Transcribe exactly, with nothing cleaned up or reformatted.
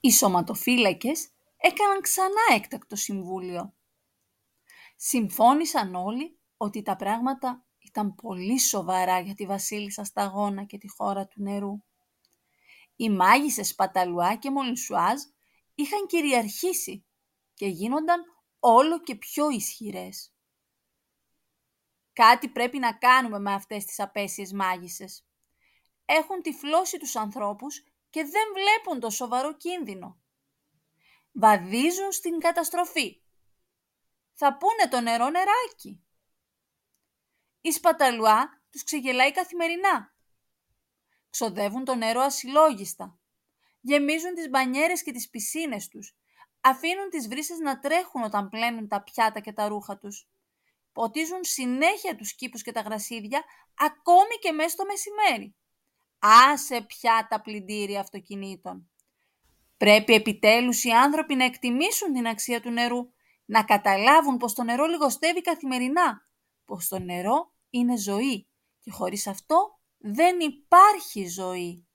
Οι σωματοφύλακες έκαναν ξανά έκτακτο συμβούλιο. Συμφώνησαν όλοι ότι τα πράγματα ήταν πολύ σοβαρά για τη βασίλισσα Σταγόνα και τη χώρα του νερού. Οι μάγισσες Παταλουά και Μολυσουάζ είχαν κυριαρχήσει και γίνονταν όλο και πιο ισχυρές. Κάτι πρέπει να κάνουμε με αυτές τις απέσιες μάγισσες. Έχουν τυφλώσει τους ανθρώπους και δεν βλέπουν το σοβαρό κίνδυνο. Βαδίζουν στην καταστροφή. Θα πούνε το νερό νεράκι. Η Σπαταλουά τους ξεγελάει καθημερινά. Ξοδεύουν το νερό ασυλλόγιστα. Γεμίζουν τις μπανιέρες και τις πισίνες τους. Αφήνουν τις βρύσες να τρέχουν όταν πλένουν τα πιάτα και τα ρούχα τους. Ποτίζουν συνέχεια τους κήπους και τα γρασίδια, ακόμη και μέσα στο μεσημέρι. Άσε πια τα πλυντήρια αυτοκινήτων. Πρέπει επιτέλους οι άνθρωποι να εκτιμήσουν την αξία του νερού, να καταλάβουν πως το νερό λιγοστεύει καθημερινά, πως το νερό είναι ζωή και χωρίς αυτό δεν υπάρχει ζωή.